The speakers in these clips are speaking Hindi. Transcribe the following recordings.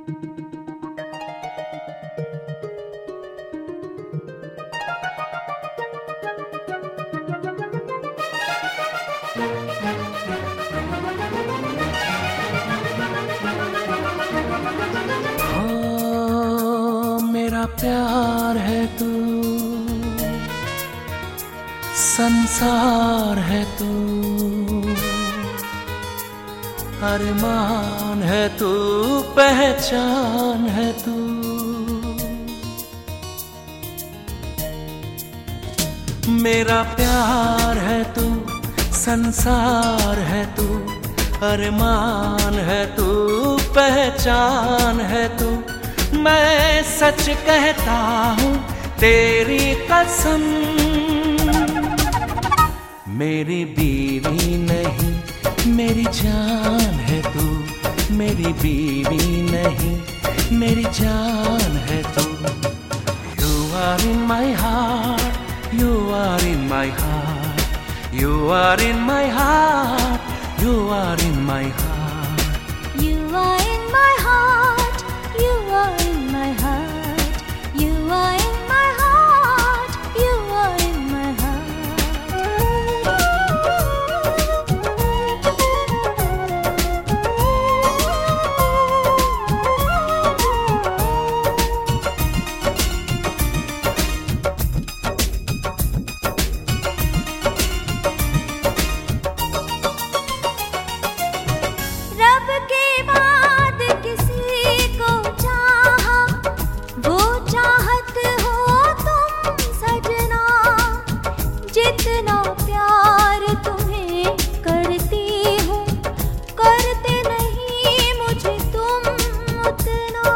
मेरा प्यार है तू, संसार है तू, अरमान है तू, पहचान है तू। मेरा प्यार है तू, संसार है तू, अरमान है तू, पहचान है तू। मैं सच कहता हूँ तेरी कसम, मेरी बीवी नहीं मेरी जान है तू, मेरी बीवी नहीं मेरी जान है तू। You are in my heart, you are in my heart, you are in my heart, you are in my heart. You are in my heart, you are in my heart, you are in my heart, you are in my रब के बाद किसी को चाहा, वो चाहत हो तुम सजना। जितना प्यार तुम्हें करती हूँ, करते नहीं मुझे तुम उतना।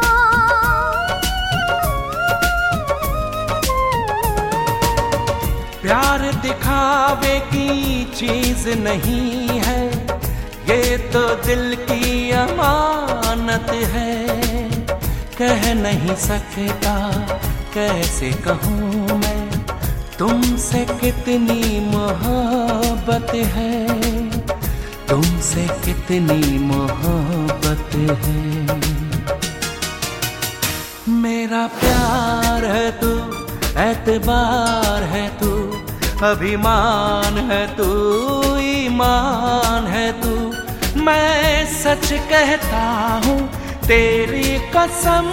प्यार दिखावे की चीज नहीं है, ये तो दिल की अमानत है। कह नहीं सकता कैसे कहूँ मैं, तुमसे कितनी मोहब्बत है, तुमसे कितनी मोहब्बत है। मेरा प्यार है तू, एतबार है तू, अभिमान है तू, ईमान है तू। मैं सच कहता हूँ तेरी कसम,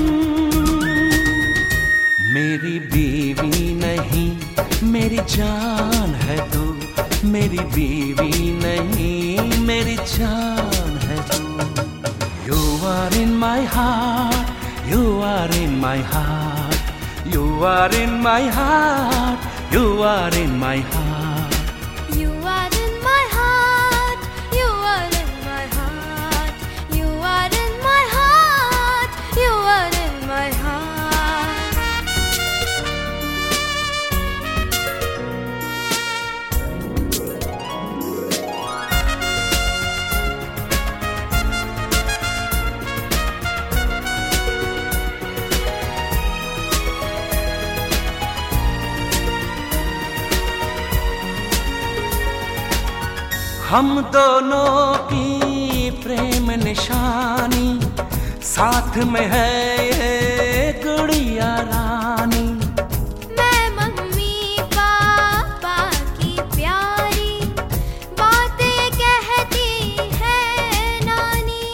मेरी बीवी नहीं मेरी जान है तू, मेरी बीवी नहीं मेरी जान है तू। You are in my heart, you are in my heart, you are in my heart, you are in my heart. You are in my heart, you are in my heart, you are in my heart, you are in my heart. हम दोनों की प्रेम निशानी, साथ में है ये गुड़िया रानी। मैं मम्मी पापा की प्यारी बातें कहती है नानी।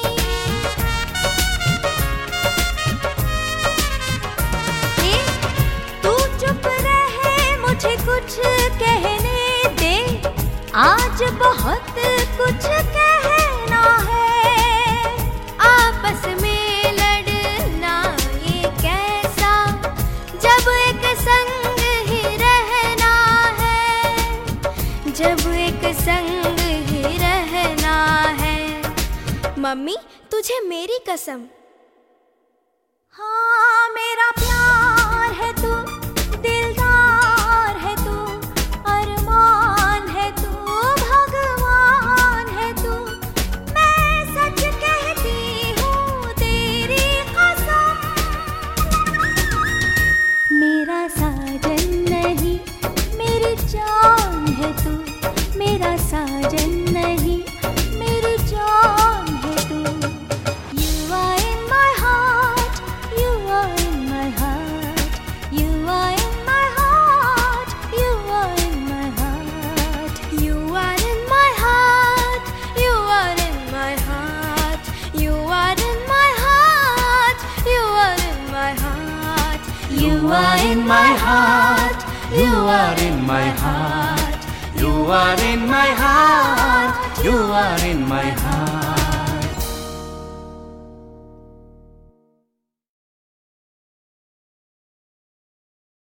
तू चुप रहे, मुझे कुछ कहने दे, आज बहुत कुछ कहना है। आपस में लड़ना ये कैसा, जब एक संग ही रहना है, जब एक संग ही रहना है। मम्मी तुझे मेरी कसम। हाँ मेरा प्यार है तू, दिलदार है तू, अरमान है तू, भगवान है तू। मैं सच कहती हूँ तेरी कसम, मेरा साजन नहीं मेरी जान है तू, मेरा साजन नहीं मेरी जान है तू। You are in my heart, are in my heart. You are in my heart. You are in my heart. You are in my heart.